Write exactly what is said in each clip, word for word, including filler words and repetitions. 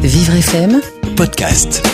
Vivre F M podcast.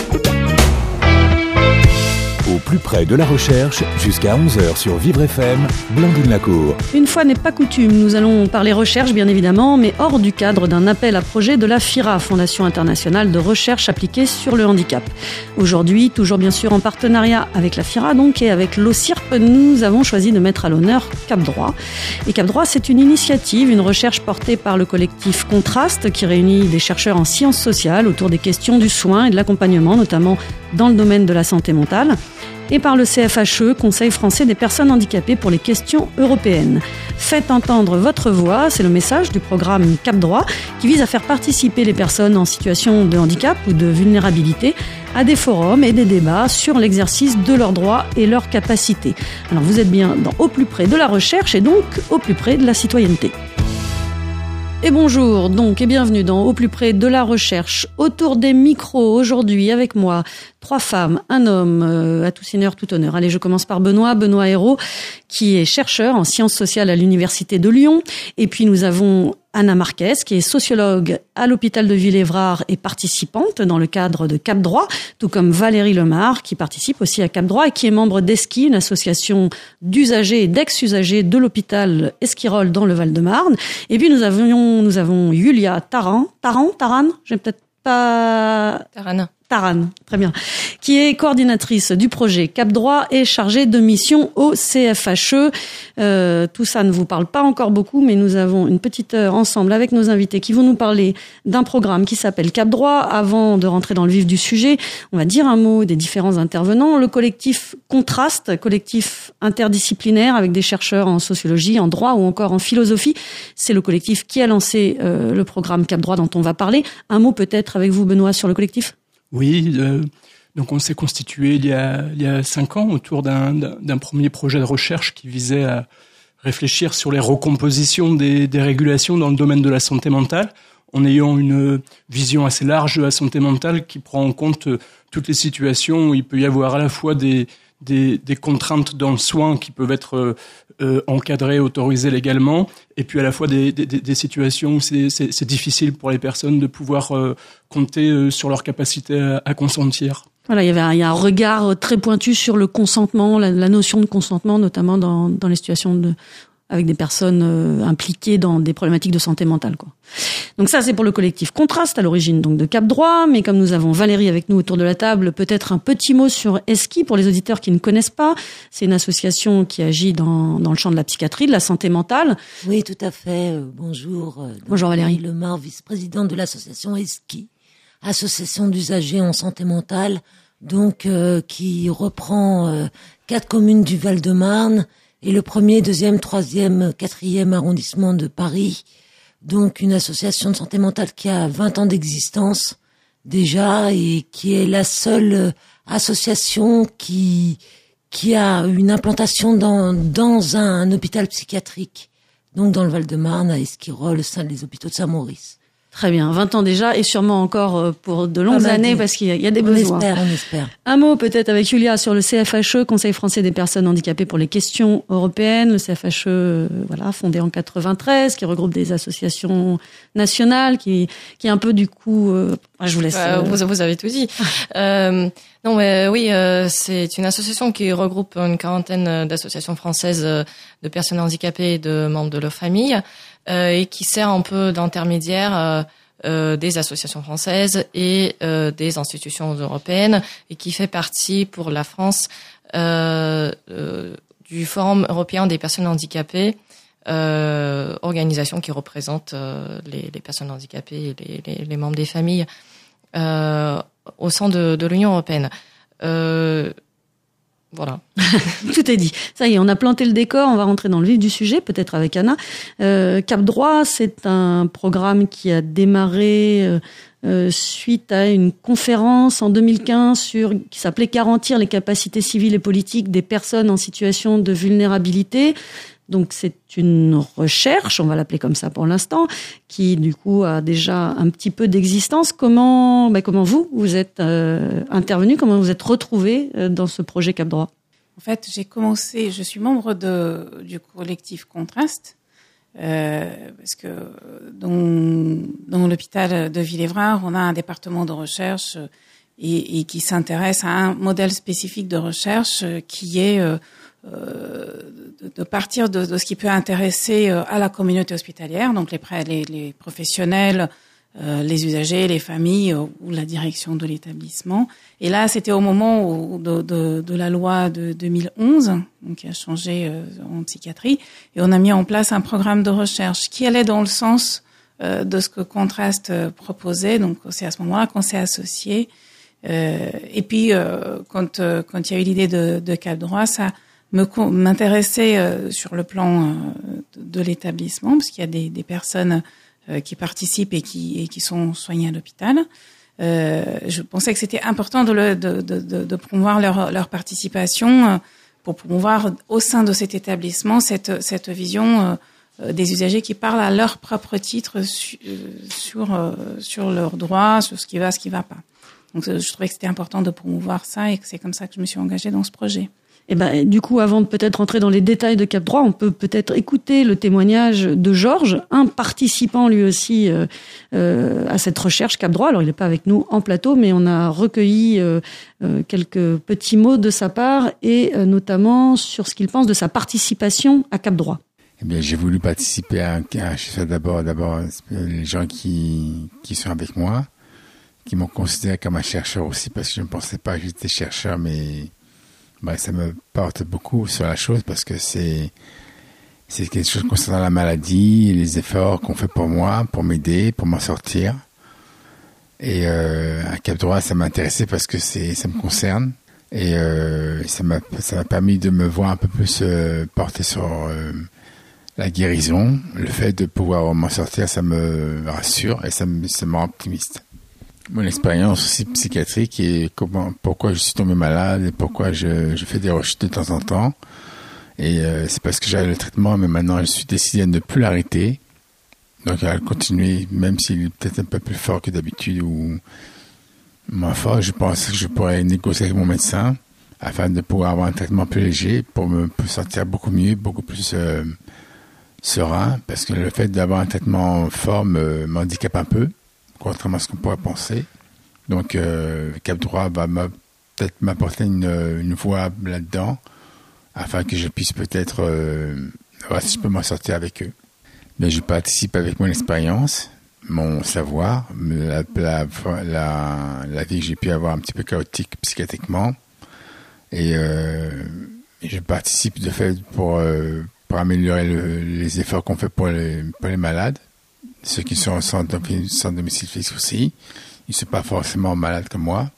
Au plus près de la recherche, jusqu'à onze heures sur Vivre F M, Blandine Lacour. Une fois n'est pas coutume, nous allons parler recherche bien évidemment, mais hors du cadre d'un appel à projet de la FIRA, Fondation internationale de recherche appliquée sur le handicap. Aujourd'hui, toujours bien sûr en partenariat avec la FIRA donc et avec l'O C I R P, nous avons choisi de mettre à l'honneur Cap Droit. Et Cap Droit, c'est une initiative, une recherche portée par le collectif Contraste qui réunit des chercheurs en sciences sociales autour des questions du soin et de l'accompagnement, notamment dans le domaine de la santé mentale, et par le C F H E, Conseil français des personnes handicapées pour les questions européennes. Faites entendre votre voix, c'est le message du programme Cap Droit qui vise à faire participer les personnes en situation de handicap ou de vulnérabilité à des forums et des débats sur l'exercice de leurs droits et leurs capacités. Alors vous êtes bien dans Au plus près de la recherche et donc au plus près de la citoyenneté. Et bonjour donc et bienvenue dans Au plus près de la recherche. Autour des micros aujourd'hui avec moi, trois femmes, un homme, euh, à tout seigneur, tout honneur. Allez, je commence par Benoît, Benoît Hérault, qui est chercheur en sciences sociales à l'Université de Lyon. Et puis nous avons Anna Marquez, qui est sociologue à l'hôpital de Ville-Évrard et participante dans le cadre de Cap Droit, tout comme Valérie Lemar, qui participe aussi à Cap Droit et qui est membre d'Esqui, une association d'usagers et d'ex-usagers de l'hôpital Esquirol dans le Val-de-Marne. Et puis nous avions, nous avons Yulia Taran, Taran, Taran, j'ai peut-être pas... Taran. Taran, très bien, qui est coordinatrice du projet Cap Droit et chargée de mission au C F H E. Euh, tout ça ne vous parle pas encore beaucoup, mais nous avons une petite heure ensemble avec nos invités qui vont nous parler d'un programme qui s'appelle Cap Droit. Avant de rentrer dans le vif du sujet, on va dire un mot des différents intervenants. Le collectif Contraste, collectif interdisciplinaire avec des chercheurs en sociologie, en droit ou encore en philosophie. C'est le collectif qui a lancé euh, le programme Cap Droit dont on va parler. Un mot peut-être avec vous, Benoît, sur le collectif ? Oui, euh, donc on s'est constitué il y a, il y a cinq ans autour d'un, d'un premier projet de recherche qui visait à réfléchir sur les recompositions des, des régulations dans le domaine de la santé mentale, en ayant une vision assez large de la santé mentale qui prend en compte toutes les situations où il peut y avoir à la fois des, des, des contraintes dans le soin qui peuvent être euh, encadrées, autorisées légalement, et puis à la fois des, des, des situations où c'est, c'est, c'est difficile pour les personnes de pouvoir euh, compter euh, sur leur capacité à, à consentir. Voilà, il y avait un, il y a un regard très pointu sur le consentement, la, la notion de consentement, notamment dans, dans les situations de, avec des personnes euh, impliquées dans des problématiques de santé mentale, quoi. Donc ça, c'est pour le collectif Contraste, à l'origine donc de Cap Droit, mais comme nous avons Valérie avec nous autour de la table, peut-être un petit mot sur Esqui pour les auditeurs qui ne connaissent pas. C'est une association qui agit dans, dans le champ de la psychiatrie, de la santé mentale. Oui, tout à fait. Euh, bonjour. Euh, bonjour Valérie. Lemar, vice-présidente de l'association Esqui, association d'usagers en santé mentale, donc euh, qui reprend euh, quatre communes du Val-de-Marne et le premier, deuxième, troisième, quatrième arrondissement de Paris. Donc une association de santé mentale qui a vingt ans d'existence déjà et qui est la seule association qui qui a une implantation dans dans un, un hôpital psychiatrique, donc dans le Val-de-Marne à Esquirol, au sein des hôpitaux de Saint-Maurice. Très bien, vingt ans déjà et sûrement encore pour de longues années parce qu'il y a, il y a des on besoins. On espère, on espère. Un mot peut-être avec Julia sur le C F H E, Conseil français des personnes handicapées pour les questions européennes. Le C F H E, voilà, fondé en quatre-vingt-treize, qui regroupe des associations nationales, qui, qui est un peu du coup, euh, je vous laisse. Euh, vous, vous avez tout dit. euh, non, mais oui, euh, c'est une association qui regroupe une quarantaine d'associations françaises de personnes handicapées et de membres de leur famille. Euh, et qui sert un peu d'intermédiaire euh, euh, des associations françaises et euh, des institutions européennes et qui fait partie pour la France euh, euh, du Forum européen des personnes handicapées, euh, organisation qui représente euh, les, les personnes handicapées et les, les, les membres des familles euh, au sein de, de l'Union européenne. Euh, Voilà. Tout est dit. Ça y est, on a planté le décor, on va rentrer dans le vif du sujet, peut-être avec Anna. Euh, Cap Droit, c'est un programme qui a démarré euh, euh, suite à une conférence en deux mille quinze sur, qui s'appelait « Garantir les capacités civiles et politiques des personnes en situation de vulnérabilité ». Donc c'est une recherche, on va l'appeler comme ça pour l'instant, qui du coup a déjà un petit peu d'existence. Comment, ben comment vous, vous êtes euh, intervenu, comment vous êtes retrouvé euh, dans ce projet Cap Droit ? En fait, j'ai commencé, je suis membre de, du collectif Contraste Euh, parce que dans, dans l'hôpital de Villévrard, on a un département de recherche et, et qui s'intéresse à un modèle spécifique de recherche qui est euh, de, de partir de, de ce qui peut intéresser à la communauté hospitalière, donc les, les, les professionnels, euh, les usagers, les familles euh, ou la direction de l'établissement. Et là, c'était au moment où, de, de, de la loi de deux mille onze, donc qui a changé euh, en psychiatrie, et on a mis en place un programme de recherche qui allait dans le sens euh, de ce que Contraste euh, proposait. Donc c'est à ce moment-là qu'on s'est associé. Euh, et puis euh, quand euh, quand il y a eu l'idée de, de Cap Droit, ça me m'intéressait euh, sur le plan euh, de, de l'établissement, parce qu'il y a des, des personnes euh, qui participent et qui et qui sont soignées à l'hôpital. Euh, je pensais que c'était important de, le, de, de, de, de promouvoir leur, leur participation euh, pour promouvoir au sein de cet établissement cette, cette vision euh, des usagers qui parlent à leur propre titre su, euh, sur, euh, sur leurs droits, sur ce qui va, ce qui va pas. Donc je trouvais que c'était important de promouvoir ça et que c'est comme ça que je me suis engagée dans ce projet. Et ben, du coup, avant de peut-être rentrer dans les détails de Cap Droit, on peut peut-être écouter le témoignage de Georges, un participant lui aussi euh, euh, à cette recherche Cap Droit. Alors, il n'est pas avec nous en plateau, mais on a recueilli euh, euh, quelques petits mots de sa part et euh, notamment sur ce qu'il pense de sa participation à Cap Droit. Eh bien, j'ai voulu participer à un cas. Je fais d'abord, d'abord les gens qui qui sont avec moi, qui m'ont considéré comme un chercheur aussi, parce que je ne pensais pas que j'étais chercheur, mais ben, ça me porte beaucoup sur la chose, parce que c'est c'est quelque chose concernant la maladie, les efforts qu'on fait pour moi, pour m'aider, pour m'en sortir. Et euh, à Cap Droit, ça m'a intéressé parce que c'est ça me concerne, et euh, ça m'a ça m'a permis de me voir un peu plus euh, porter sur euh, la guérison. Le fait de pouvoir m'en sortir, ça me rassure et ça me ça me rend optimiste. Mon expérience aussi psychiatrique et comment, pourquoi je suis tombé malade et pourquoi je, je fais des rechutes de temps en temps. Et euh, c'est parce que j'avais le traitement, mais maintenant je suis décidé à ne plus l'arrêter. Donc à le continuer, même s'il est peut-être un peu plus fort que d'habitude ou moins fort. Je pense que je pourrais négocier avec mon médecin afin de pouvoir avoir un traitement plus léger pour me pour sentir beaucoup mieux, beaucoup plus euh, serein. Parce que le fait d'avoir un traitement fort me, m'handicape un peu, contrairement à ce qu'on pourrait penser. Donc, euh, Cap Droit va m'a, peut-être m'apporter une, une voie là-dedans, afin que je puisse peut-être euh, voir si je peux m'en sortir avec eux. Mais je participe avec mon expérience, mon savoir, la, la, la, la vie que j'ai pu avoir un petit peu chaotique psychiatriquement. Et, euh, et je participe de fait pour, euh, pour améliorer le, les efforts qu'on fait pour les, pour les malades. Ceux qui sont sans, sans domicile fixe aussi, ils ne sont pas forcément malades comme moi.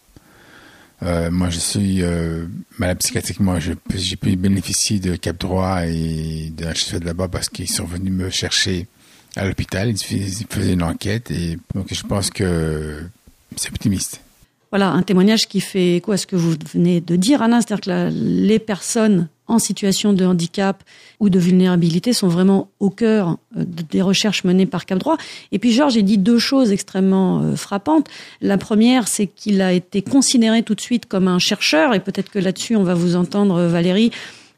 Euh, moi, je suis euh, malade psychiatriquement. Je, j'ai pu bénéficier de Cap Droit et de H S F là-bas parce qu'ils sont venus me chercher à l'hôpital. Ils, ils faisaient une enquête et donc je pense que c'est optimiste. Voilà, un témoignage qui fait écho à ce que vous venez de dire, Anna, c'est-à-dire que la, les personnes en situation de handicap ou de vulnérabilité sont vraiment au cœur des recherches menées par Cap Droit. Et puis Georges a dit deux choses extrêmement euh, frappantes. La première, c'est qu'il a été considéré tout de suite comme un chercheur, et peut-être que là-dessus on va vous entendre, Valérie.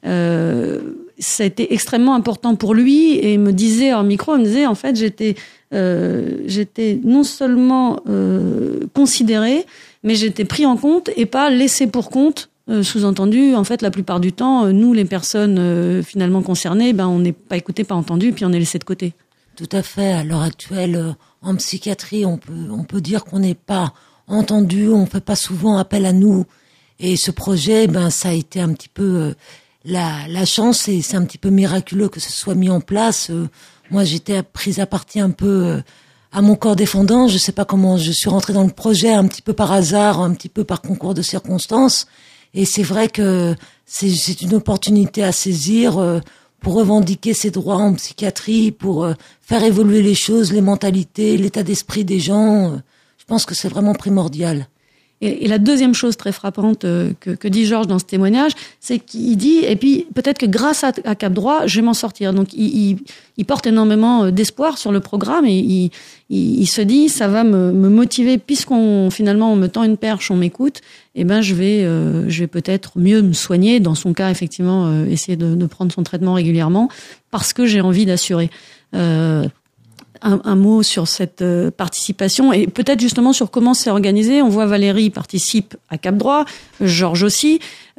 Euh, ça a été extrêmement important pour lui, et il me disait en micro, il me disait en fait j'étais euh, j'étais non seulement euh, considéré, mais j'étais pris en compte et pas laissé pour compte. Euh, sous-entendu, en fait, la plupart du temps, euh, nous, les personnes euh, finalement concernées, ben, on n'est pas écouté, pas entendu, puis on est laissé de côté. Tout à fait. À l'heure actuelle, euh, en psychiatrie, on peut, on peut dire qu'on n'est pas entendu, on fait pas souvent appel à nous. Et ce projet, ben, ça a été un petit peu euh, la, la chance, et c'est un petit peu miraculeux que ce soit mis en place. Euh, moi, j'étais prise à partie un peu euh, à mon corps défendant. Je sais pas comment je suis rentrée dans le projet, un petit peu par hasard, un petit peu par concours de circonstances. Et c'est vrai que c'est, c'est une opportunité à saisir euh, pour revendiquer ses droits en psychiatrie, pour euh, faire évoluer les choses, les mentalités, l'état d'esprit des gens. Euh, je pense que c'est vraiment primordial. Et, et la deuxième chose très frappante euh, que, que dit Georges dans ce témoignage, c'est qu'il dit, et puis peut-être que grâce à, à Cap Droit, je vais m'en sortir. Donc il, il, il porte énormément d'espoir sur le programme, et il, il, il se dit, ça va me, me motiver, puisqu'on finalement on me tend une perche, on m'écoute, eh ben je vais, euh, je vais peut-être mieux me soigner. Dans son cas, effectivement, euh, essayer de, de prendre son traitement régulièrement, parce que j'ai envie d'assurer. Euh, un, un mot sur cette euh, participation et peut-être justement sur comment c'est organisé. On voit Valérie participe à Cap Droit, Georges aussi.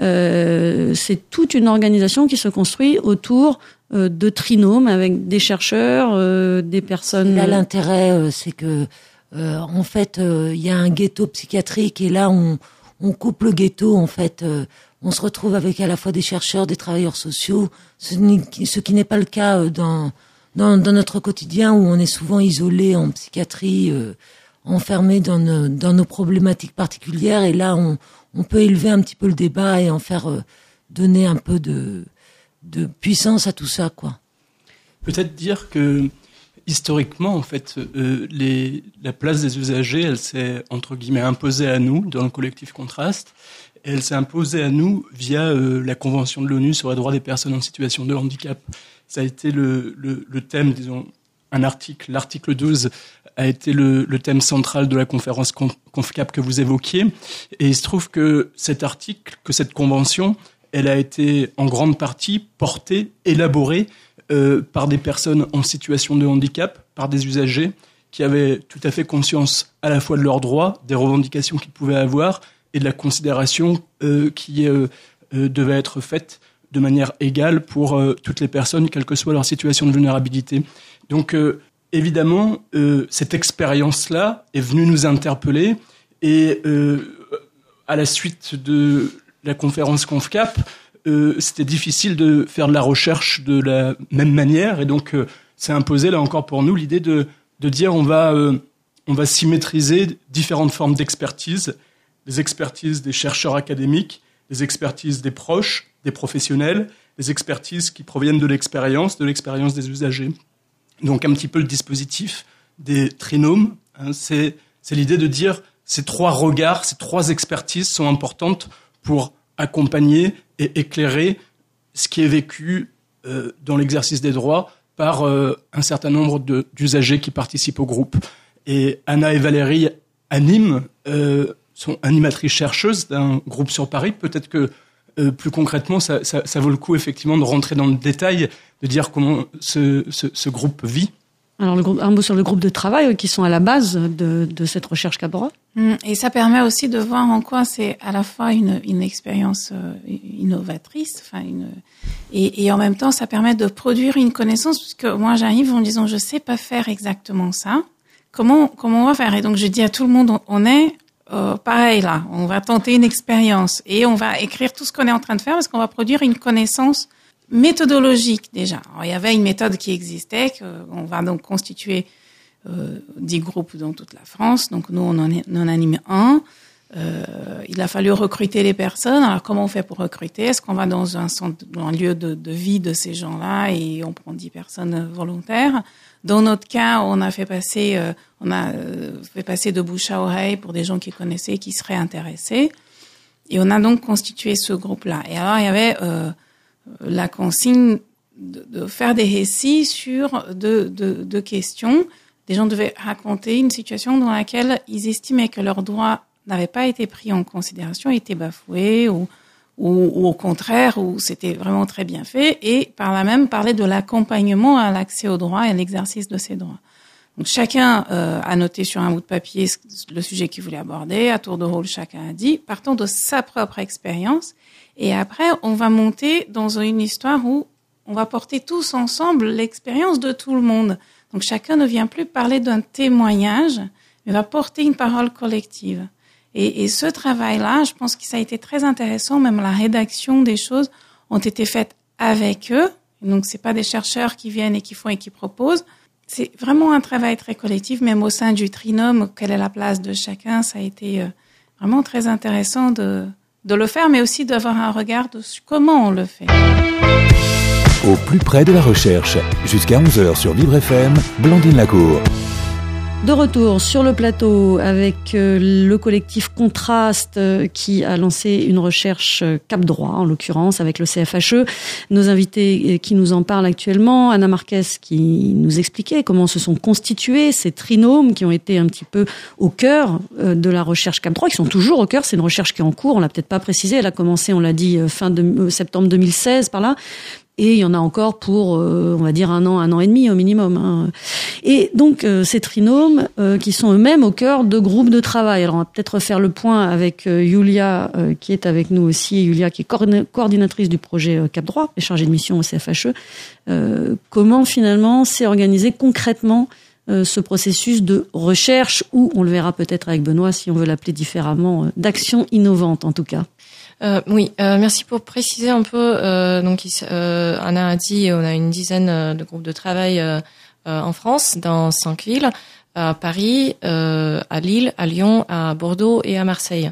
Euh, c'est toute une organisation qui se construit autour euh, de trinômes avec des chercheurs, euh, des personnes. Là, l'intérêt, euh, c'est que euh, en fait, il euh, y a un ghetto psychiatrique et là, on, on coupe le ghetto. En fait, euh, on se retrouve avec à la fois des chercheurs, des travailleurs sociaux, ce, ce qui n'est pas le cas euh, dans Dans, dans notre quotidien où on est souvent isolé en psychiatrie, euh, enfermé dans, nos, dans nos problématiques particulières. Et là, on, on peut élever un petit peu le débat et en faire euh, donner un peu de, de puissance à tout ça, quoi. Peut-être dire que historiquement, en fait, euh, les, la place des usagers, elle s'est entre guillemets imposée à nous dans le collectif Contraste. Et elle s'est imposée à nous via euh, la Convention de l'ONU sur les droits des personnes en situation de handicap. Ça a été le, le, le thème, disons, un article, l'article douze a été le, le thème central de la conférence ConfCap que vous évoquiez. Et il se trouve que cet article, que cette convention, elle a été en grande partie portée, élaborée euh, par des personnes en situation de handicap, par des usagers qui avaient tout à fait conscience à la fois de leurs droits, des revendications qu'ils pouvaient avoir et de la considération euh, qui euh, euh, devait être faite de manière égale pour euh, toutes les personnes, quelle que soit leur situation de vulnérabilité. Donc, euh, évidemment, euh, cette expérience-là est venue nous interpeller et euh, à la suite de la conférence ConfCap, euh, c'était difficile de faire de la recherche de la même manière et donc euh, c'est imposé là encore pour nous l'idée de, de dire on va, euh, on va symétriser différentes formes d'expertise, des expertises des chercheurs académiques, des expertises des proches, des professionnels, des expertises qui proviennent de l'expérience, de l'expérience des usagers. Donc un petit peu le dispositif des trinômes, hein, c'est, c'est l'idée de dire ces trois regards, ces trois expertises sont importantes pour accompagner et éclairer ce qui est vécu euh, dans l'exercice des droits par euh, un certain nombre de, d'usagers qui participent au groupe. Et Anna et Valérie animent, euh, sont animatrices chercheuses d'un groupe sur Paris. Peut-être que Euh, plus concrètement, ça, ça, ça vaut le coup effectivement de rentrer dans le détail, de dire comment ce, ce, ce groupe vit. Alors, le groupe, un mot sur le groupe de travail qui sont à la base de, de cette recherche Cap Droit. Et ça permet aussi de voir en quoi c'est à la fois une, une expérience innovatrice, enfin une, et, et en même temps, ça permet de produire une connaissance, puisque moi j'arrive en disant je sais pas faire exactement ça. Comment, comment on va faire? Et donc je dis à tout le monde, on, on est Euh, pareil là, on va tenter une expérience et on va écrire tout ce qu'on est en train de faire parce qu'on va produire une connaissance méthodologique déjà. Alors, il y avait une méthode qui existait, qu'on va donc constituer euh, dix groupes dans toute la France. Donc nous, on en, est, on en anime un. Euh, il a fallu recruter les personnes. Alors comment on fait pour recruter? Est-ce qu'on va dans un centre, dans un lieu de, de vie de ces gens-là et on prend dix personnes volontaires? Dans notre cas, on a fait passer, euh, on a euh, fait passer de bouche à oreille pour des gens qui connaissaient, qui seraient intéressés, et on a donc constitué ce groupe-là. Et alors il y avait euh, la consigne de, de faire des récits sur deux de, de questions. Des gens devaient raconter une situation dans laquelle ils estimaient que leurs droits n'avaient pas été pris en considération, étaient bafoués ou Ou, ou au contraire, où c'était vraiment très bien fait, et par là même parler de l'accompagnement à l'accès aux droits et à l'exercice de ces droits. Donc chacun euh, a noté sur un bout de papier le sujet qu'il voulait aborder, à tour de rôle chacun a dit, partant de sa propre expérience, et après on va monter dans une histoire où on va porter tous ensemble l'expérience de tout le monde. Donc chacun ne vient plus parler d'un témoignage, mais va porter une parole collective. Et, et ce travail-là, je pense que ça a été très intéressant. Même la rédaction des choses ont été faites avec eux. Donc, c'est pas des chercheurs qui viennent et qui font et qui proposent. C'est vraiment un travail très collectif, même au sein du trinôme. Quelle est la place de chacun? Ça a été vraiment très intéressant de, de le faire, mais aussi d'avoir un regard de comment on le fait. Au plus près de la recherche, jusqu'à onze heures sur Vivre F M, Blandine Lacour. De retour sur le plateau avec le collectif Contraste qui a lancé une recherche Cap Droit, en l'occurrence, avec le C F H E. Nos invités qui nous en parlent actuellement, Anna Marquez qui nous expliquait comment se sont constitués ces trinômes qui ont été un petit peu au cœur de la recherche Cap Droit, qui sont toujours au cœur. C'est une recherche qui est en cours, on l'a peut-être pas précisé, elle a commencé, on l'a dit, fin de, septembre deux mille seize, par là. Et il y en a encore pour, euh, on va dire, un an, un an et demi au minimum. Hein. Et donc, euh, ces trinômes euh, qui sont eux-mêmes au cœur de groupes de travail. Alors, on va peut-être refaire le point avec euh, Yulia, euh, qui est avec nous aussi. Yulia, qui est coordina- coordinatrice du projet euh, Cap Droit et chargée de mission au C F H E. Euh, comment, finalement, s'est organisé concrètement euh, ce processus de recherche, ou, on le verra peut-être avec Benoît, si on veut l'appeler différemment, euh, d'action innovante, en tout cas. Euh, oui, euh, merci pour préciser un peu. Euh, donc, euh, Anna a dit, on a une dizaine de groupes de travail euh, euh, en France, dans cinq villes, à Paris, euh, à Lille, à Lyon, à Bordeaux et à Marseille.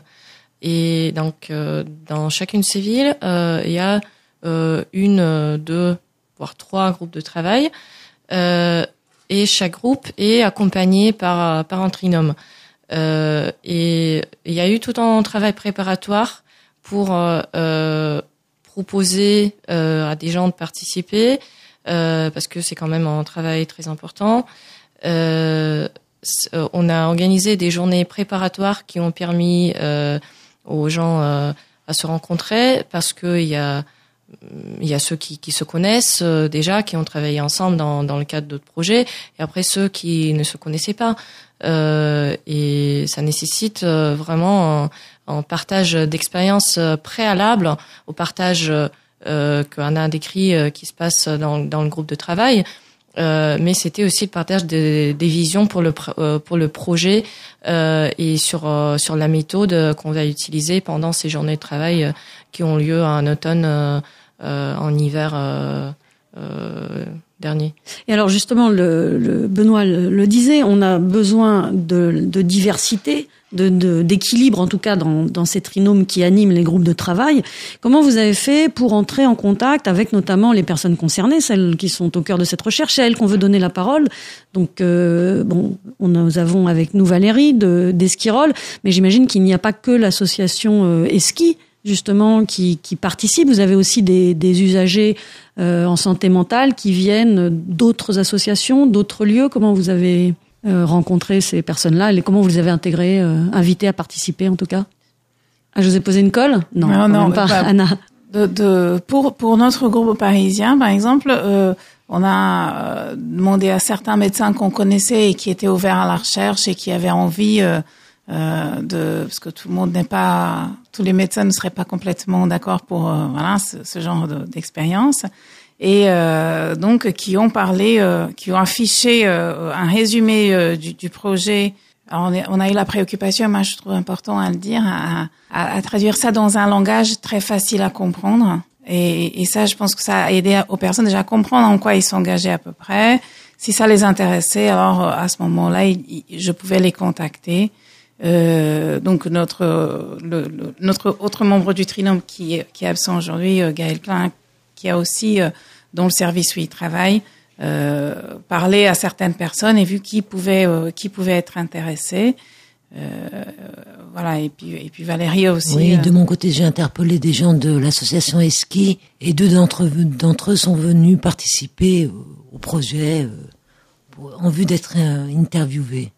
Et donc, euh, dans chacune de ces villes, euh, il y a euh, une, deux, voire trois groupes de travail, euh, et chaque groupe est accompagné par par un trinôme. Euh, et il y a eu tout un travail préparatoire pour euh, euh, proposer euh, à des gens de participer, euh, parce que c'est quand même un travail très important. Euh, on a organisé des journées préparatoires qui ont permis euh, aux gens euh, à se rencontrer, parce que il y a il y a ceux qui, qui se connaissent euh, déjà, qui ont travaillé ensemble dans, dans le cadre d'autres projets, et après ceux qui ne se connaissaient pas. Euh, et ça nécessite euh, vraiment un, un partage d'expériences préalable au partage euh, que Anna a décrit euh, qui se passe dans, dans le groupe de travail. Euh, mais c'était aussi le partage des, des visions pour le euh, pour le projet euh, et sur euh, sur la méthode qu'on va utiliser pendant ces journées de travail euh, qui ont lieu en automne, euh, euh, en hiver euh, euh, dernier. Et alors justement, le, le Benoît le, le disait, on a besoin de, de diversité, de, de, d'équilibre en tout cas dans, dans ces trinômes qui animent les groupes de travail. Comment vous avez fait pour entrer en contact avec notamment les personnes concernées, celles qui sont au cœur de cette recherche, c'est à elles qu'on veut donner la parole. Donc euh, bon, on, nous avons avec nous Valérie de, d'Esquirol, mais j'imagine qu'il n'y a pas que l'association euh, Esqui justement qui, qui participe. Vous avez aussi des, des usagers euh, en santé mentale qui viennent d'autres associations, d'autres lieux. Comment vous avez euh, rencontré ces personnes-là et comment vous les avez intégrées, euh, invitées à participer en tout cas? Ah, je vous ai posé une colle? Non, non, non même pas. Bah, Anna. De, de, pour, pour notre groupe parisien, par exemple, euh, on a euh, demandé à certains médecins qu'on connaissait et qui étaient ouverts à la recherche et qui avaient envie euh, euh, de, parce que tout le monde n'est pas, tous les médecins ne seraient pas complètement d'accord pour euh, voilà ce, ce genre de, d'expérience, et euh, donc qui ont parlé, euh, qui ont affiché euh, un résumé euh, du, du projet. Alors on, est, on a eu la préoccupation, moi je trouve important à le dire, à, à, à traduire ça dans un langage très facile à comprendre. Et, et ça, je pense que ça a aidé aux personnes déjà à comprendre en quoi ils s'engageaient à peu près. Si ça les intéressait, alors à ce moment-là, il, il, je pouvais les contacter. Euh, donc notre le, le, notre autre membre du trinôme qui est, qui est absent aujourd'hui, euh, Gaël Klein, qui a aussi euh, dans le service où il travaille, euh, parlé à certaines personnes et vu qui pouvaient euh, qui pouvaient être intéressés. Euh, voilà, et puis et puis Valérie aussi. Oui, euh... de mon côté, j'ai interpellé des gens de l'association Esqui et deux d'entre eux, d'entre eux sont venus participer au, au projet euh, en vue d'être euh, interviewés.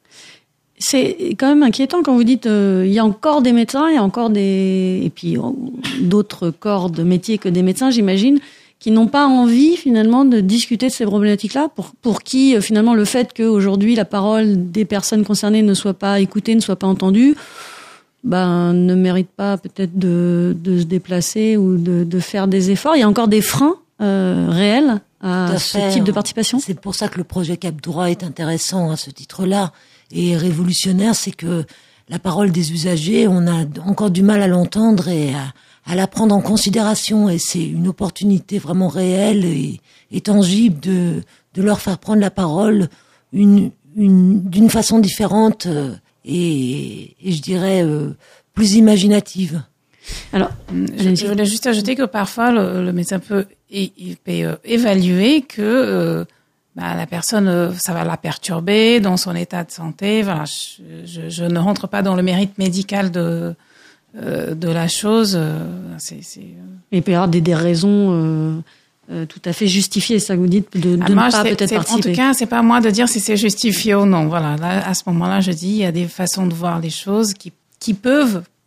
C'est quand même inquiétant quand vous dites euh, il y a encore des médecins, il y a encore des et puis euh, d'autres corps de métier que des médecins, j'imagine, qui n'ont pas envie finalement de discuter de ces problématiques-là, pour pour qui euh, finalement le fait qu'aujourd'hui la parole des personnes concernées ne soit pas écoutée, ne soit pas entendue, ben ne mérite pas peut-être de de se déplacer ou de de faire des efforts. Il y a encore des freins euh, réels à, à ce type de participation. C'est pour ça que le projet Cap Droit est intéressant à ce titre-là et révolutionnaire, c'est que la parole des usagers, on a encore du mal à l'entendre et à à la prendre en considération, et c'est une opportunité vraiment réelle et, et tangible de de leur faire prendre la parole une une d'une façon différente et, et je dirais euh, plus imaginative. Alors, je, je voulais juste ajouter que parfois le, le médecin peut, il peut évaluer que euh, bah, la personne, ça va la perturber dans son état de santé. Voilà, je, je, je ne rentre pas dans le mérite médical de Euh, de la chose, euh, c'est, c'est... Il peut y avoir des, des raisons euh, euh, tout à fait justifiées, ça que vous dites, de, de ah, moi, ne pas c'est, peut-être c'est, participer. En tout cas, c'est pas à moi de dire si c'est justifié ou non. Voilà, là, à ce moment-là, je dis, il y a des façons de voir les choses qui, qui peuvent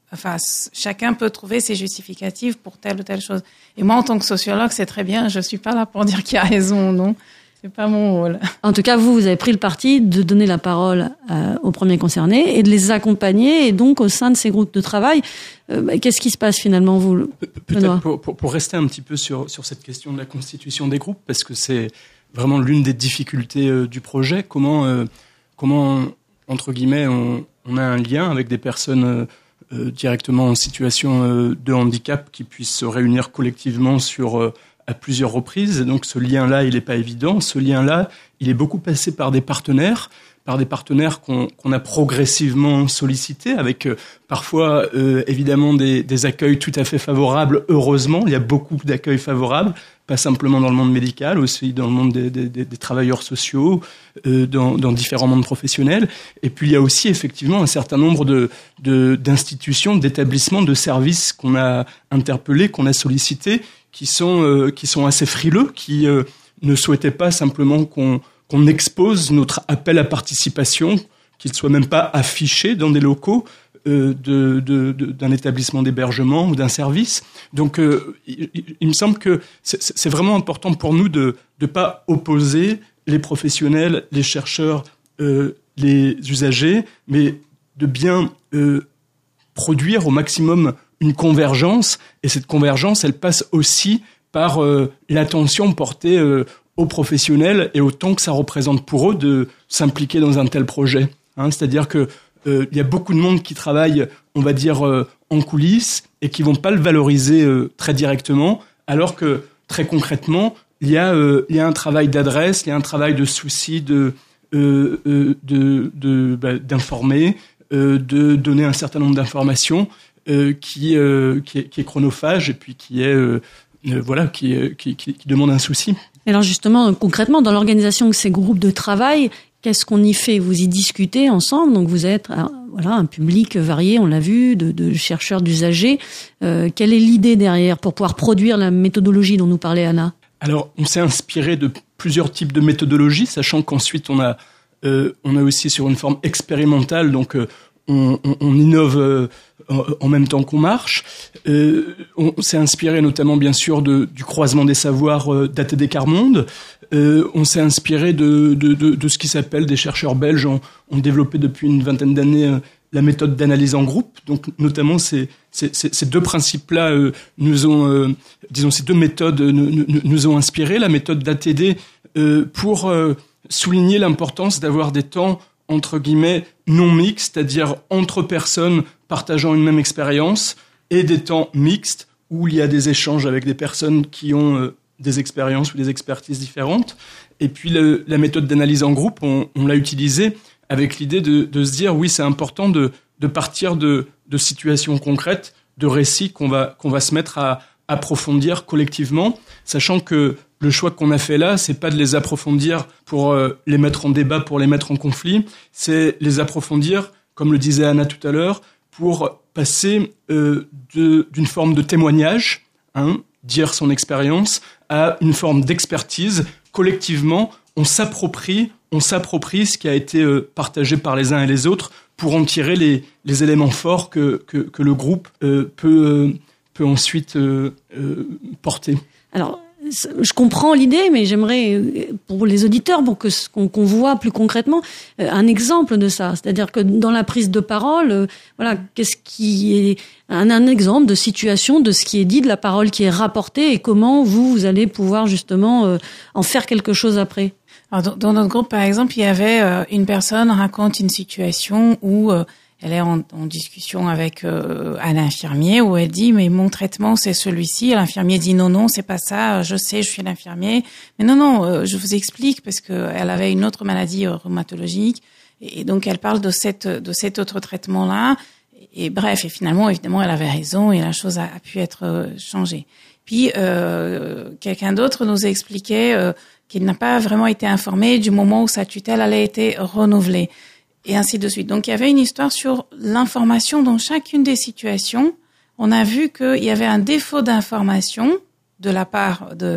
enfin, chacun peut trouver ses justificatifs pour telle ou telle chose. Et moi, en tant que sociologue, c'est très bien. Je suis pas là pour dire qui a raison ou non. C'est pas mon rôle. En tout cas, vous, vous avez pris le parti de donner la parole euh, aux premiers concernés et de les accompagner. Et donc, au sein de ces groupes de travail, euh, qu'est-ce qui se passe finalement, vous? Pe- Peut-être pour, pour, pour rester un petit peu sur, sur cette question de la constitution des groupes, parce que c'est vraiment l'une des difficultés euh, du projet. Comment, euh, comment entre guillemets, on, on a un lien avec des personnes euh, euh, directement en situation euh, de handicap qui puissent se réunir collectivement sur euh, à plusieurs reprises. Et donc ce lien-là, il n'est pas évident. Ce lien-là, il est beaucoup passé par des partenaires, par des partenaires qu'on, qu'on a progressivement sollicités, avec euh, parfois euh, évidemment des, des accueils tout à fait favorables. Heureusement, il y a beaucoup d'accueils favorables, pas simplement dans le monde médical, aussi dans le monde des, des, des travailleurs sociaux, euh, dans, dans différents mondes professionnels. Et puis il y a aussi effectivement un certain nombre de, de, d'institutions, d'établissements, de services qu'on a interpellés, qu'on a sollicités, qui sont euh, qui sont assez frileux, qui euh, ne souhaitaient pas simplement qu'on qu'on expose notre appel à participation, qu'il soit même pas affiché dans des locaux euh, de, de, de d'un établissement d'hébergement ou d'un service. Donc euh, il, il me semble que c'est, c'est vraiment important pour nous de de pas opposer les professionnels, les chercheurs, euh, les usagers, mais de bien euh, produire au maximum une convergence, et cette convergence, elle passe aussi par euh, l'attention portée euh, aux professionnels et au temps que ça représente pour eux de s'impliquer dans un tel projet. Hein, c'est-à-dire que euh, il y a beaucoup de monde qui travaille, on va dire, euh, en coulisses et qui vont pas le valoriser euh, très directement, alors que très concrètement, il y a euh, il y a un travail d'adresse, il y a un travail de souci de euh, euh, de, de bah, d'informer, euh, de donner un certain nombre d'informations. Euh, qui, euh, qui, est, qui est chronophage et puis qui est euh, euh, voilà qui, euh, qui, qui, qui demande un souci. Et alors justement, concrètement, dans l'organisation de ces groupes de travail, qu'est-ce qu'on y fait? Vous y discutez ensemble, donc vous êtes euh, voilà un public varié, on l'a vu, de, de chercheurs, d'usagers. Euh, quelle est l'idée derrière pour pouvoir produire la méthodologie dont nous parlait Anna? Alors, on s'est inspiré de plusieurs types de méthodologies, sachant qu'ensuite on a euh, on a aussi sur une forme expérimentale, donc euh, On, on, on innove euh, en, en même temps qu'on marche. Euh, on s'est inspiré notamment, bien sûr, de, du croisement des savoirs euh, d'A T D Carmonde. Euh, on s'est inspiré de, de, de, de ce qui s'appelle, des chercheurs belges ont, ont développé depuis une vingtaine d'années euh, la méthode d'analyse en groupe. Donc, notamment, ces, ces, ces deux principes-là euh, nous ont, euh, disons, ces deux méthodes euh, nous, nous, nous ont inspiré. La méthode d'A T D euh, pour euh, souligner l'importance d'avoir des temps entre guillemets non mixtes, c'est-à-dire entre personnes partageant une même expérience, et des temps mixtes où il y a des échanges avec des personnes qui ont euh, des expériences ou des expertises différentes. Et puis le, la méthode d'analyse en groupe, on, on l'a utilisée avec l'idée de, de se dire oui, c'est important de, de partir de, de situations concrètes, de récits qu'on va qu'on va se mettre à approfondir collectivement, sachant que le choix qu'on a fait là, c'est pas de les approfondir pour euh, les mettre en débat, pour les mettre en conflit, c'est les approfondir, comme le disait Anna tout à l'heure, pour passer euh, de, d'une forme de témoignage, hein, dire son expérience, à une forme d'expertise. Collectivement, on s'approprie, on s'approprie ce qui a été euh, partagé par les uns et les autres pour en tirer les, les éléments forts que, que, que le groupe euh, peut, euh, peut ensuite euh, euh, porter. Alors, je comprends l'idée, mais j'aimerais, pour les auditeurs, pour que qu'on, qu'on voit plus concrètement un exemple de ça. C'est-à-dire que dans la prise de parole, voilà, qu'est-ce qui est un, un exemple de situation de ce qui est dit, de la parole qui est rapportée, et comment vous vous allez pouvoir justement euh, en faire quelque chose après. Alors, dans notre groupe, par exemple, il y avait euh, une personne raconte une situation où euh, elle est en, en discussion avec euh, un infirmier où elle dit mais mon traitement c'est celui-ci. L'infirmier dit non non c'est pas ça. Je sais je suis l'infirmier mais non non euh, je vous explique parce que elle avait une autre maladie euh, rhumatologique et, et donc elle parle de cette de cet autre traitement là et, et bref et finalement évidemment elle avait raison et la chose a, a pu être euh, changée. Puis euh, quelqu'un d'autre nous expliquait euh, qu'il n'a pas vraiment été informé du moment où sa tutelle allait être renouvelée. Et ainsi de suite. Donc, il y avait une histoire sur l'information dans chacune des situations. On a vu qu'il y avait un défaut d'information de la part de,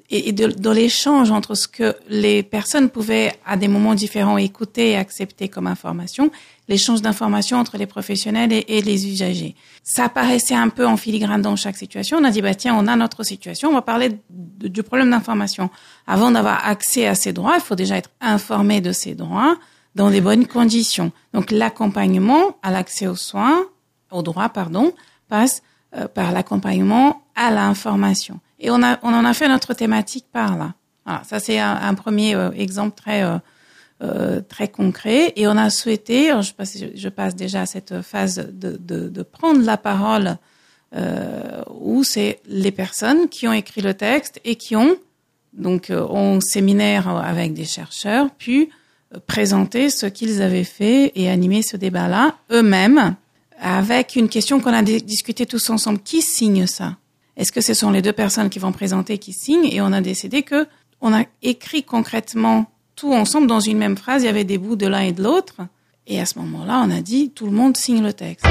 et, et de, de l'échange entre ce que les personnes pouvaient à des moments différents écouter et accepter comme information, l'échange d'informations entre les professionnels et, et les usagers. Ça paraissait un peu en filigrane dans chaque situation. On a dit, bah tiens, on a notre situation, on va parler de, du problème d'information. Avant d'avoir accès à ces droits, il faut déjà être informé de ces droits dans des bonnes conditions. Donc l'accompagnement à l'accès aux soins, aux droits, pardon, passe euh, par l'accompagnement à l'information. Et on a, on en a fait notre thématique par là. Voilà, ça c'est un, un premier euh, exemple très euh, euh, très concret. Et on a souhaité, je passe, je passe déjà à cette phase de, de, de prendre la parole, euh, où c'est les personnes qui ont écrit le texte et qui ont donc euh, en séminaire avec des chercheurs pu euh, présenter ce qu'ils avaient fait et animer ce débat-là eux-mêmes, avec une question qu'on a discutée tous ensemble. Qui signe ça? Est-ce que ce sont les deux personnes qui vont présenter qui signent? Et on a décidé que on a écrit concrètement tout ensemble dans une même phrase. Il y avait des bouts de l'un et de l'autre. Et à ce moment-là, on a dit tout le monde signe le texte.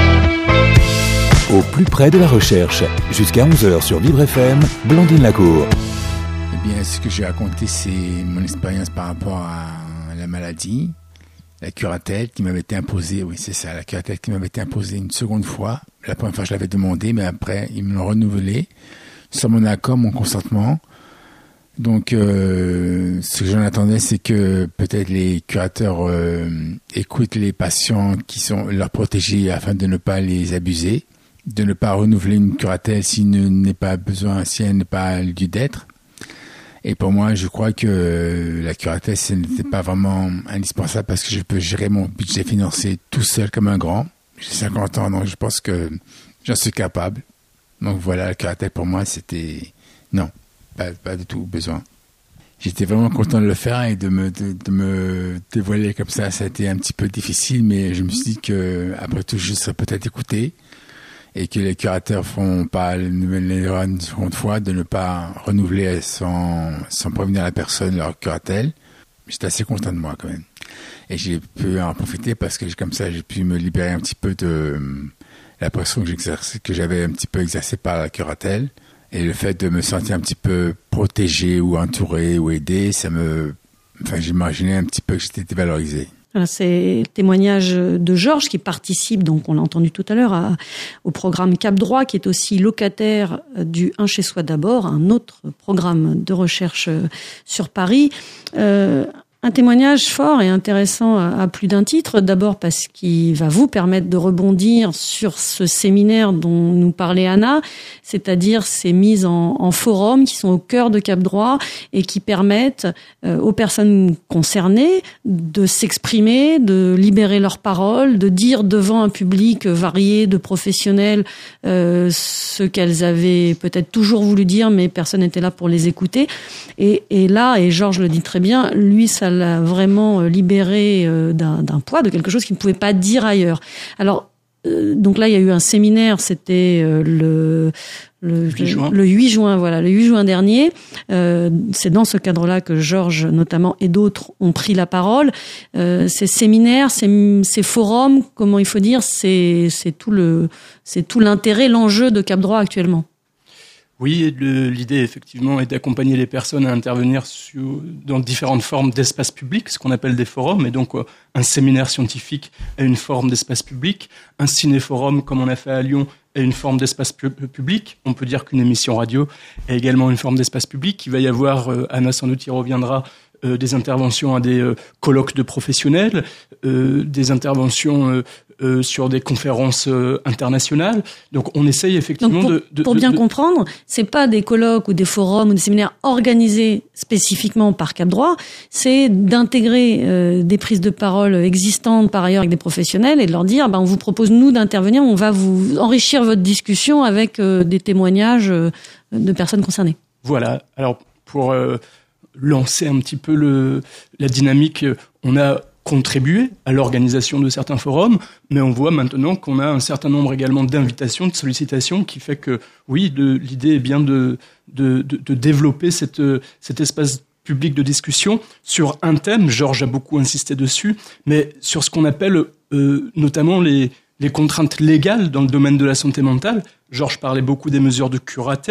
Au plus près de la recherche, jusqu'à onze heures sur Vivre F M, Blandine Lacour. Eh bien, ce que j'ai raconté, c'est mon expérience par rapport à la maladie, la curatelle qui m'avait été imposée. Oui, c'est ça, la curatelle qui m'avait été imposée une seconde fois. La première fois, je l'avais demandé, mais après, ils me l'ont renouvelé sans mon accord, mon consentement. Donc, euh, ce que j'en attendais, c'est que peut-être les curateurs euh, écoutent les patients qui sont leurs protégés afin de ne pas les abuser, de ne pas renouveler une curatelle s'il n'est pas besoin, si elle n'est pas lieu d'être. Et pour moi, je crois que la curatelle, ce n'était pas vraiment indispensable parce que je peux gérer mon budget financier tout seul comme un grand. J'ai cinquante ans, donc je pense que j'en suis capable. Donc voilà, la curatelle pour moi, c'était non. Pas, pas du tout besoin. J'étais vraiment content de le faire et de me, de, de me dévoiler comme ça. Ça a été un petit peu difficile, mais je me suis dit que après tout, je serais peut-être écouté et que les curateurs font pas l'erreur une seconde fois de ne pas renouveler sans, sans prévenir la personne leur curatelle. J'étais assez content de moi quand même. Et j'ai pu en profiter parce que comme ça, j'ai pu me libérer un petit peu de la pression que j'exerçais, que j'avais un petit peu exercée par la curatelle. Et le fait de me sentir un petit peu protégé ou entouré ou aidé, ça me, enfin, j'imaginais un petit peu que j'étais dévalorisé. Voilà, c'est le témoignage de Georges qui participe, donc on l'a entendu tout à l'heure, à, au programme Cap Droit, qui est aussi locataire du Un chez soi d'abord, un autre programme de recherche sur Paris. Euh, Un témoignage fort et intéressant à plus d'un titre. D'abord parce qu'il va vous permettre de rebondir sur ce séminaire dont nous parlait Anna, c'est-à-dire ces mises en, en forum qui sont au cœur de Cap Droit et qui permettent euh, aux personnes concernées de s'exprimer, de libérer leurs paroles, de dire devant un public varié de professionnels euh, ce qu'elles avaient peut-être toujours voulu dire, mais personne n'était là pour les écouter. Et, et là, et Georges le dit très bien, lui, ça l'a vraiment libéré d'un, d'un poids, de quelque chose qu'il ne pouvait pas dire ailleurs. Alors, euh, donc là, il y a eu un séminaire, c'était euh, le, le, huit juin. le huit juin, voilà, le huit juin dernier. Euh, c'est dans ce cadre-là que Georges, notamment, et d'autres ont pris la parole. Euh, ces séminaires, ces, ces forums, comment il faut dire, c'est, c'est tout le, c'est tout l'intérêt, l'enjeu de Cap Droit actuellement. Oui, le, l'idée effectivement est d'accompagner les personnes à intervenir sur, dans différentes formes d'espace public, ce qu'on appelle des forums, et donc euh, un séminaire scientifique est une forme d'espace public, un ciné-forum comme on a fait à Lyon est une forme d'espace pu- public, on peut dire qu'une émission radio est également une forme d'espace public. Il va y avoir, euh, Anna sans doute y reviendra, euh, des interventions à des euh, colloques de professionnels, euh, des interventions euh, Euh, sur des conférences euh, internationales. Donc, on essaye effectivement Donc pour, de, de... Pour bien de, comprendre, c'est pas des colloques ou des forums ou des séminaires organisés spécifiquement par Cap Droit, c'est d'intégrer euh, des prises de parole existantes par ailleurs avec des professionnels et de leur dire, bah, on vous propose, nous, d'intervenir, on va vous enrichir votre discussion avec euh, des témoignages euh, de personnes concernées. Voilà. Alors, pour euh, lancer un petit peu le, la dynamique, on a contribuer à l'organisation de certains forums, mais on voit maintenant qu'on a un certain nombre également d'invitations, de sollicitations, qui fait que, oui, de, l'idée est bien de, de, de, de développer cette, cet espace public de discussion sur un thème. Georges a beaucoup insisté dessus, mais sur ce qu'on appelle euh, notamment les, les contraintes légales dans le domaine de la santé mentale. Georges parlait beaucoup des mesures de curatelle,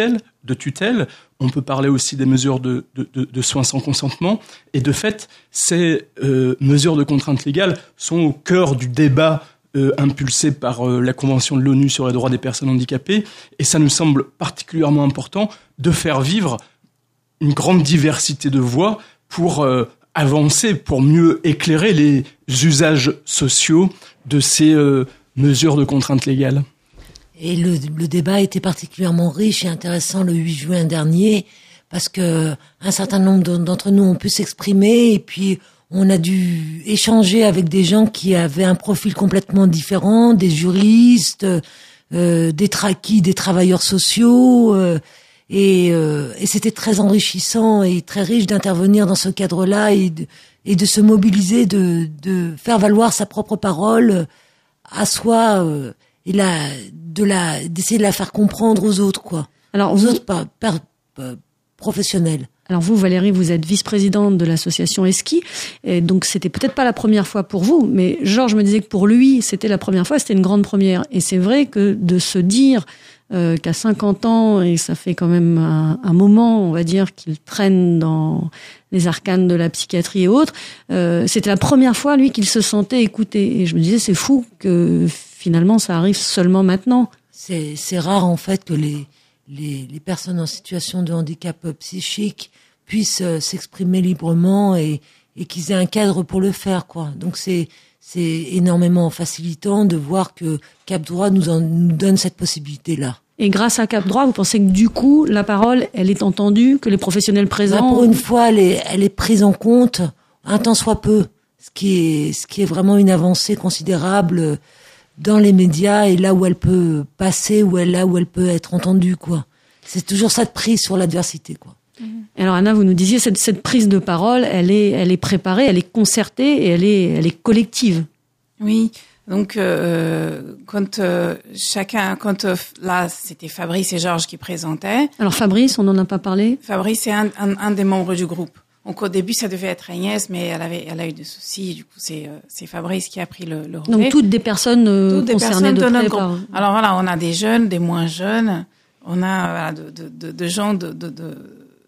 de tutelle. On peut parler aussi des mesures de, de, de, de soins sans consentement. Et de fait, ces euh, mesures de contrainte légale sont au cœur du débat euh, impulsé par euh, la Convention de l'ONU sur les droits des personnes handicapées. Et ça nous semble particulièrement important de faire vivre une grande diversité de voix pour euh, avancer, pour mieux éclairer les usages sociaux de ces euh, mesures de contrainte légale. Et le, le débat était particulièrement riche et intéressant le huit juin dernier, parce que un certain nombre d'entre nous ont pu s'exprimer, et puis on a dû échanger avec des gens qui avaient un profil complètement différent, des juristes, euh, des traquis, des travailleurs sociaux, euh, et, euh, et c'était très enrichissant et très riche d'intervenir dans ce cadre-là et de, et de se mobiliser, de, de faire valoir sa propre parole à soi. Euh, et la, de la, d'essayer de la faire comprendre aux autres, quoi. Alors, aux vous, autres pas, pas, pas, professionnels. Alors vous, Valérie, vous êtes vice-présidente de l'association Eski, et donc c'était peut-être pas la première fois pour vous, mais Georges me disait que pour lui, c'était la première fois, c'était une grande première. Et c'est vrai que de se dire euh, qu'à cinquante ans, et ça fait quand même un, un moment, on va dire, qu'il traîne dans les arcanes de la psychiatrie et autres, euh, c'était la première fois, lui, qu'il se sentait écouté. Et je me disais, c'est fou que finalement, ça arrive seulement maintenant. C'est, c'est rare, en fait, que les, les, les personnes en situation de handicap psychique puissent euh, s'exprimer librement et, et qu'ils aient un cadre pour le faire, quoi. Donc c'est, c'est énormément facilitant de voir que Cap Droit nous, en, nous donne cette possibilité-là. Et grâce à Cap Droit, vous pensez que du coup, la parole, elle est entendue, que les professionnels présents... Bah, pour une fois, elle est, elle est prise en compte, un tant soit peu, ce qui est, ce qui est vraiment une avancée considérable dans les médias et là où elle peut passer, ou là où elle peut être entendue, quoi. C'est toujours cette prise sur l'adversité, quoi. Alors Anna, vous nous disiez cette cette prise de parole, elle est elle est préparée, elle est concertée et elle est elle est collective. Oui, donc euh, quand euh, chacun, quand euh, là c'était Fabrice et Georges qui présentaient. Alors Fabrice, on n'en a pas parlé. Fabrice c'est un, un un des membres du groupe. Donc au début ça devait être Agnès, mais elle avait elle a eu des soucis. Du coup c'est euh, c'est Fabrice qui a pris le, le relais. Donc toutes des personnes euh, toutes concernées des personnes de de près notre par... Alors voilà, on a des jeunes, des moins jeunes, on a voilà, de, de de de gens de de, de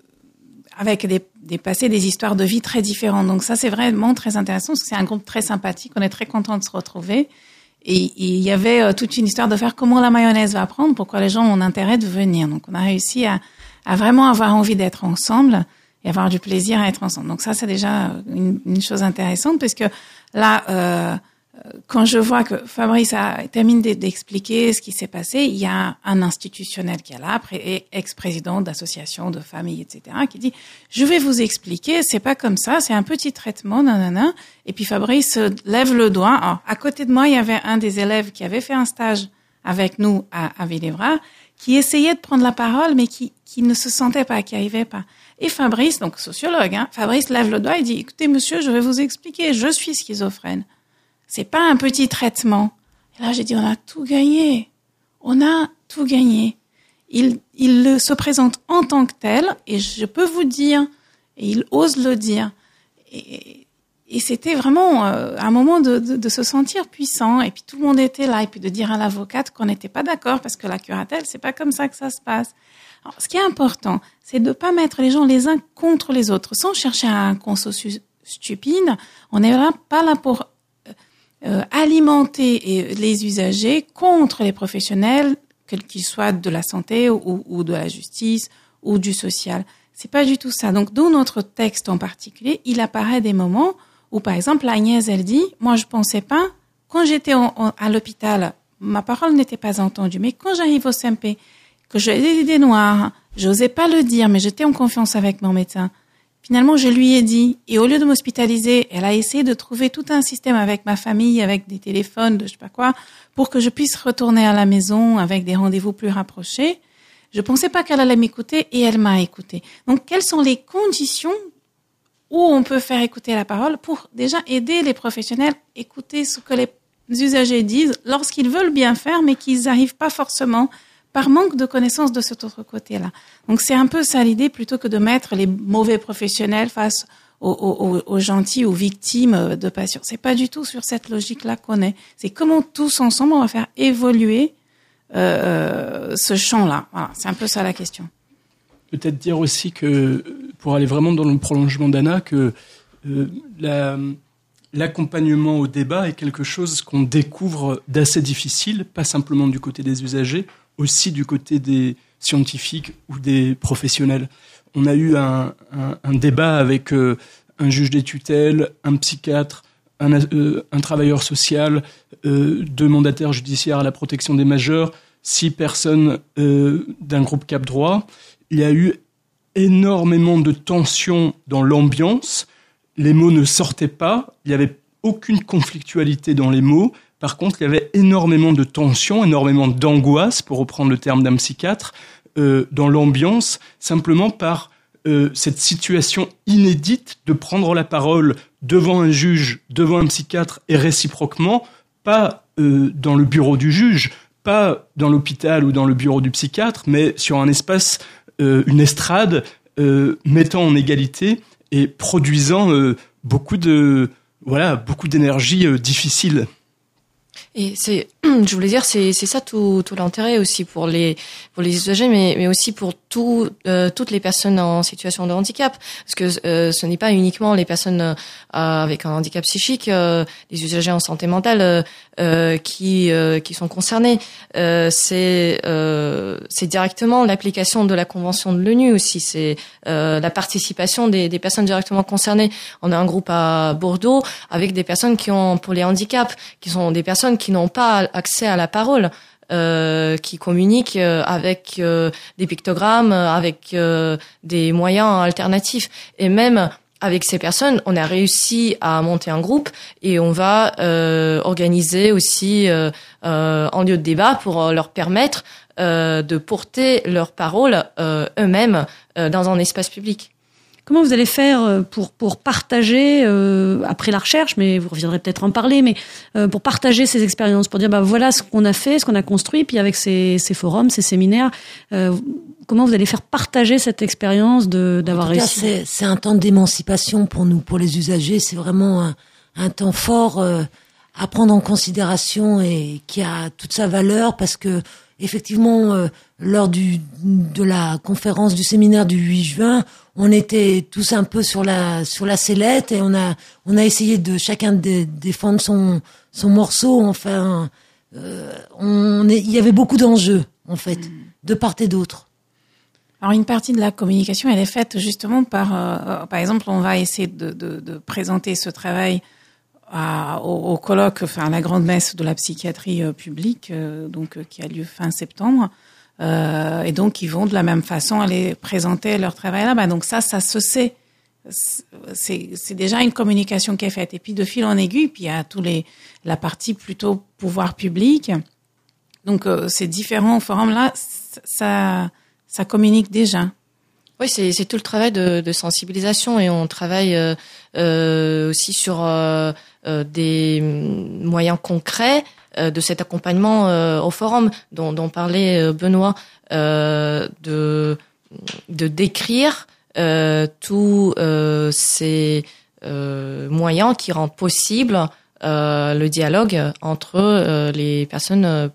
avec des, des passés, des histoires de vie très différentes. Donc ça, c'est vraiment très intéressant parce que c'est un groupe très sympathique. On est très content de se retrouver. Et il y avait euh, toute une histoire de faire comment la mayonnaise va prendre, pourquoi les gens ont intérêt de venir. Donc on a réussi à, à vraiment avoir envie d'être ensemble et avoir du plaisir à être ensemble. Donc ça, c'est déjà une, une chose intéressante parce que là, euh, quand je vois que Fabrice a terminé d'expliquer ce qui s'est passé, il y a un institutionnel qui est là, ex-président d'associations, de familles, et cetera, qui dit « Je vais vous expliquer, c'est pas comme ça, c'est un petit traitement, nanana. » Et puis Fabrice lève le doigt. Alors, à côté de moi, il y avait un des élèves qui avait fait un stage avec nous à, à Villévrard, qui essayait de prendre la parole, mais qui, qui ne se sentait pas, qui arrivait pas. Et Fabrice, donc sociologue, hein, Fabrice lève le doigt et dit « Écoutez, monsieur, je vais vous expliquer, je suis schizophrène. » C'est pas un petit traitement. Et là, j'ai dit, on a tout gagné. On a tout gagné. Il, il se présente en tant que tel, et je peux vous dire, et il ose le dire. Et, et c'était vraiment euh, un moment de, de, de se sentir puissant. Et puis tout le monde était là, et puis de dire à l'avocate qu'on n'était pas d'accord parce que la curatelle, c'est pas comme ça que ça se passe. Alors, ce qui est important, c'est de pas mettre les gens les uns contre les autres, sans chercher un consensus stupide. On n'est là, pas là pour Euh, alimenter les usagers contre les professionnels, quels qu'ils soient de la santé ou, ou de la justice ou du social. C'est pas du tout ça. Donc, d'où notre texte en particulier, il apparaît des moments où, par exemple, Agnès, elle dit, moi, je pensais pas, quand j'étais en, en, à l'hôpital, ma parole n'était pas entendue. Mais quand j'arrive au C M P, que j'ai des idées noires, j'osais pas le dire, mais j'étais en confiance avec mon médecin. Finalement, je lui ai dit, et au lieu de m'hospitaliser, elle a essayé de trouver tout un système avec ma famille, avec des téléphones, de je sais pas quoi, pour que je puisse retourner à la maison avec des rendez-vous plus rapprochés. Je pensais pas qu'elle allait m'écouter et elle m'a écouté. Donc, quelles sont les conditions où on peut faire écouter la parole pour déjà aider les professionnels à écouter ce que les usagers disent lorsqu'ils veulent bien faire, mais qu'ils n'arrivent pas forcément par manque de connaissance de cet autre côté-là. Donc c'est un peu ça l'idée, plutôt que de mettre les mauvais professionnels face aux, aux, aux gentils, aux victimes de patients. C'est pas du tout sur cette logique-là qu'on est. C'est comment tous ensemble on va faire évoluer euh, ce champ-là. Voilà, c'est un peu ça la question. peut-être dire aussi que, pour aller vraiment dans le prolongement d'Anna, que euh, la, l'accompagnement au débat est quelque chose qu'on découvre d'assez difficile, pas simplement du côté des usagers, aussi du côté des scientifiques ou des professionnels. On a eu un, un, un débat avec euh, un juge des tutelles, un psychiatre, un, euh, un travailleur social, euh, deux mandataires judiciaires à la protection des majeurs, six personnes euh, d'un groupe Cap Droit. Il y a eu énormément de tensions dans l'ambiance. Les mots ne sortaient pas. Il n'y avait aucune conflictualité dans les mots. Par contre, il y avait énormément de tensions, énormément d'angoisse, pour reprendre le terme d'un psychiatre, euh, dans l'ambiance, simplement par euh, cette situation inédite de prendre la parole devant un juge, devant un psychiatre, et réciproquement, pas euh, dans le bureau du juge, pas dans l'hôpital ou dans le bureau du psychiatre, mais sur un espace, euh, une estrade, euh, mettant en égalité et produisant euh, beaucoup de, voilà, beaucoup d'énergie euh, difficile. Et c'est, je voulais dire, c'est c'est ça tout tout l'intérêt aussi pour les pour les usagers, mais mais aussi pour tout euh, toutes les personnes en situation de handicap, parce que euh, ce n'est pas uniquement les personnes euh, avec un handicap psychique, euh, les usagers en santé mentale euh, euh, qui euh, qui sont concernés. Euh, c'est euh, c'est directement l'application de la convention de l'ONU aussi. C'est euh, la participation des des personnes directement concernées. On a un groupe à Bordeaux avec des personnes qui ont pour les handicaps, qui sont des personnes qui n'ont pas accès à la parole, euh, qui communiquent euh, avec euh, des pictogrammes, avec euh, des moyens alternatifs. Et même avec ces personnes, on a réussi à monter un groupe et on va euh, organiser aussi euh, euh, un lieu de débat pour leur permettre euh, de porter leurs paroles euh, eux-mêmes euh, dans un espace public. Comment vous allez faire pour pour partager euh, après la recherche, mais vous reviendrez peut-être en parler, mais euh, pour partager ces expériences, pour dire bah voilà ce qu'on a fait, ce qu'on a construit, puis avec ces ces forums, ces séminaires, euh, comment vous allez faire partager cette expérience de d'avoir en tout réussi? Cas, c'est c'est un temps d'émancipation pour nous, pour les usagers. C'est vraiment un un temps fort euh, à prendre en considération et qui a toute sa valeur parce que effectivement, euh, lors du de la conférence du séminaire du huit juin, on était tous un peu sur la sur la sellette et on a on a essayé de chacun de défendre son son morceau. Enfin, euh, on est, il y avait beaucoup d'enjeux en fait, de part et d'autre. Alors une partie de la communication, elle est faite justement par, euh, par exemple, on va essayer de, de, de présenter ce travail à, au, au colloque, enfin à la grande messe de la psychiatrie euh, publique, euh, donc euh, qui a lieu fin septembre, euh, et donc ils vont de la même façon aller présenter leur travail là-bas. Donc ça, ça se sait. C'est, c'est déjà une communication qui est faite. Et puis de fil en aiguille, puis il y a tous les la partie plutôt pouvoir public. Donc euh, ces différents forums là, ça ça communique déjà. Oui, c'est, c'est tout le travail de, de sensibilisation et on travaille euh, euh, aussi sur euh, euh, des moyens concrets euh, de cet accompagnement euh, au forum dont, dont parlait euh, Benoît, euh, de, de décrire euh, tous euh, ces euh, moyens qui rendent possible Euh, le dialogue entre euh, les personnes euh,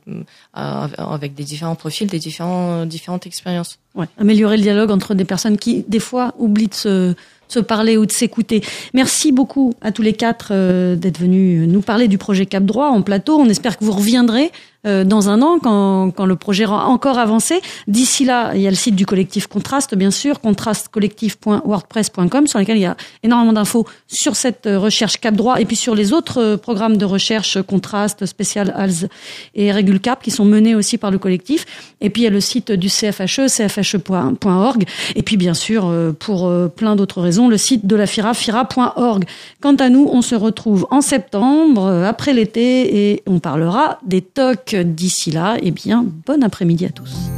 avec des différents profils, des différents, différentes expériences. Ouais, améliorer le dialogue entre des personnes qui, des fois, oublient de se, de se parler ou de s'écouter. Merci beaucoup à tous les quatre euh, d'être venus nous parler du projet Cap Droit en plateau. On espère que vous reviendrez euh, dans un an quand, quand le projet aura encore avancé. D'ici là, il y a le site du collectif Contraste, bien sûr, contraste collectif point wordpress point com, sur lequel il y a énormément d'infos sur cette recherche Cap Droit et puis sur les autres programmes de recherche Contraste, Spécial A L S et Régule Cap qui sont menés aussi par le collectif. Et puis il y a le site du C F H E, c f h e point org. Et puis bien sûr, pour plein d'autres raisons, le site de la FIRA, fira point org. Quant à nous, on se retrouve en septembre, après l'été, et on parlera des T O C. D'ici là, eh bien, bon après-midi à tous.